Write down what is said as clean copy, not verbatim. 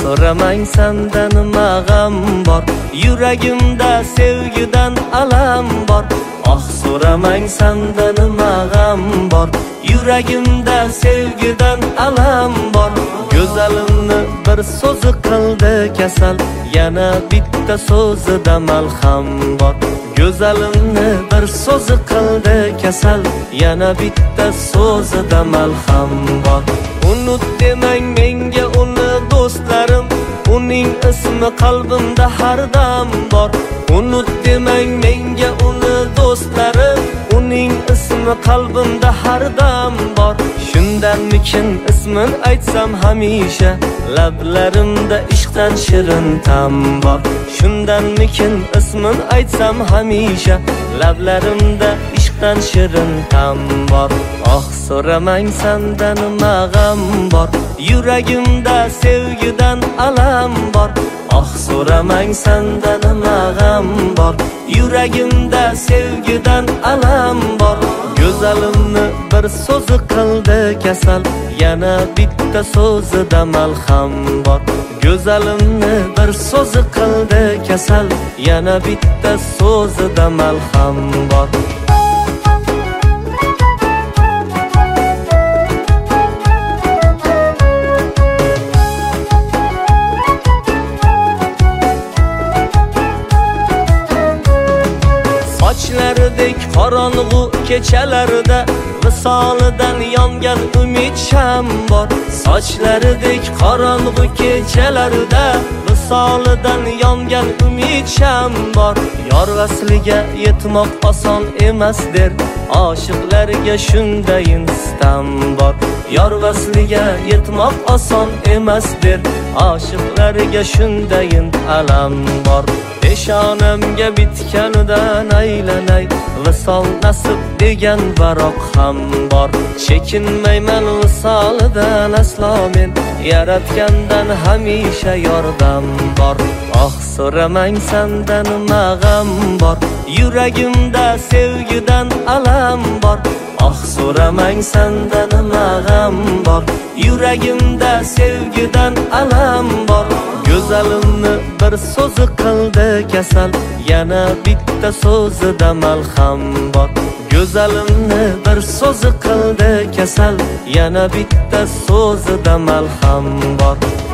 so'ramang sanda nima g'am bor, yuragimda sevgidan alam bor. So'ramang sanda nima g'am bor, yuragimda sevgidan alam bor. Go'zalimni bir so'zi qildi kasal, yana bitta so'zida malham bor. Go'zalimni bir so'zi qildi kasal, yana bitta so'zida malham bor. Unut demang menga uni do'stlarim, uning ismi qalbimda har dam bor. Unut demang menga uni do'stlarim, uning ismi qalbimda har dam bor. Shundanmikin ismin aytsam hamisha, lablarimda ishqdan shirin tam bor. Shundanmikin ismin aytsam hamisha, lablarimda ishqdan shirin tam bor. So'ramang sanda nima g'am bor, yuragimda sevgidan alam bor. So'ramang sanda nima g'am bor, yuragimda sevgidan alam bor. Go'zalimni bir so'zi qildi kasal, yana bitta so'zida malham bor. Go'zalimni bir so'zi qildi kasal, yana bitta so'zida malham bor. Sochlaridek qorong'u kechalarida visolidan yongan umid sham bor. Sochlaridek qorong'u kechalarida visolidan yongan umid sham bor. Yor vasliga yetmoq oson emas der, oshiqlarga shundayin istam bor. Yor vasliga yetmoq oson emas der, oshiqlarga shundayin alam bor. Peshonamga bitganidan aylanay, visol nasib degan baroq ham bor. Chekinmayman visolidan aslo men, yaratgandan hamisha yordam bor. So'ramang sanda nima g'am bor, yuragimda sevgidan alam bor. So'ramang sanda nima g'am bor, yuragimda sevgidan alam bor. Go'zalimni bir so'zi qildi kasal, yana bitta so'zida malham bor. Go'zalimni bir so'zi qildi kasal, yana bitta so'zida malham bor.